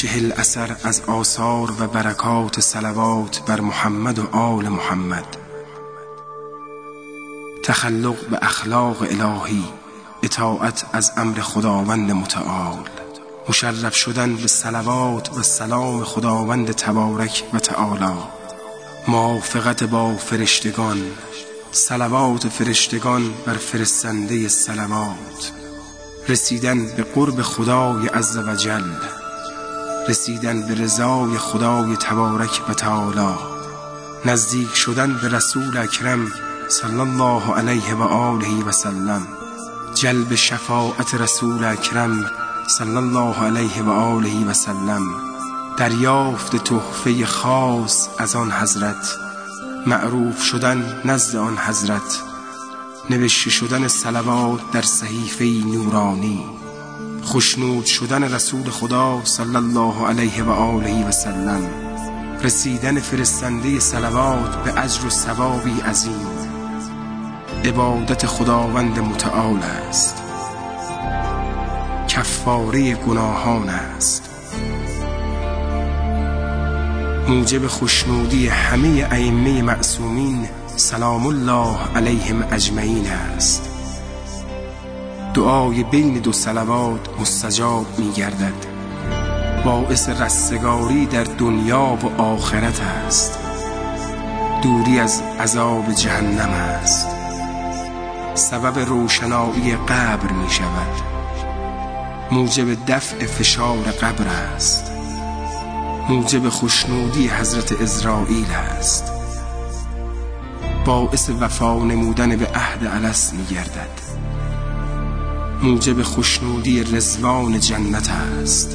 چهل اثر از آثار و برکات صلوات بر محمد و آل محمد. تخلق به اخلاق الهی، اطاعت از امر خداوند متعال، مشرف شدن به صلوات و سلام خداوند تبارک و تعالی، موافقت با فرشتگان، صلوات فرشتگان بر فرستنده صلوات، رسیدن به قرب خدای عز و جل، رسیدن به رضای خدای تبارک و تعالی، نزدیک شدن به رسول اکرم صلی الله علیه و آله و سلم، جلب شفاعت رسول اکرم صلی الله علیه و آله و سلم، دریافت تحفه خاص از آن حضرت، معروف شدن نزد آن حضرت، نوشته شدن صلوات در صحیفه نورانی، خوشنود شدن رسول خدا صلی الله علیه و آله و سلم، رسیدن فرستنده صلوات به اجر و ثوابی عظیم. عبادت خداوند متعال است، کفاره گناهان است، موجب خوشنودی همه ائمه معصومین سلام الله علیهم اجمعین است. دعای بین دو صلوات مستجاب می گردد، باعث رستگاری در دنیا و آخرت است، دوری از عذاب جهنم است، سبب روشنایی قبر می شود، موجب دفع فشار قبر است، موجب خوشنودی حضرت عزرائیل است، باعث وفا نمودن به عهد الست می گردد، موجب خوشنودی رضوان جنت است،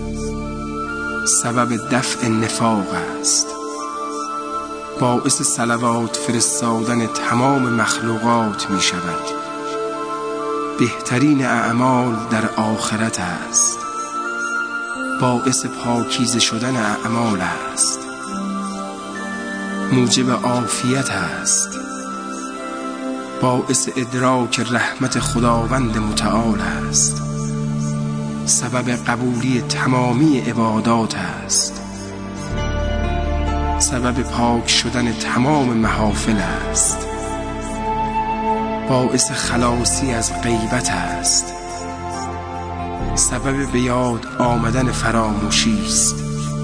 سبب دفع نفاق است، باعث صلوات فرستادن تمام مخلوقات می شود، بهترین اعمال در آخرت است، باعث پاکیزه شدن اعمال است، موجب عافیت است، باعث ادراک رحمت خداوند متعال است، سبب قبولی تمامی عبادات است، سبب پاک شدن تمام محافل است، باعث خلاصی از غیبت است، سبب به یاد آمدن فراموشی است،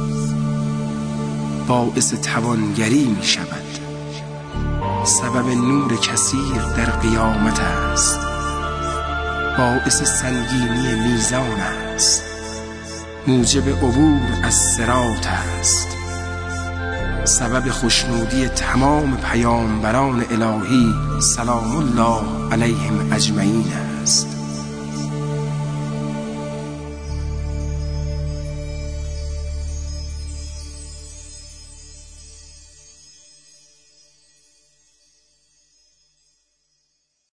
باعث توانگری می شود، سبب نور کثیر در قیامت است، باعث سنگینی میزان است، موجب عبور از صراط است، سبب خوشنودی تمام پیامبران الهی سلام الله علیهم اجمعین است.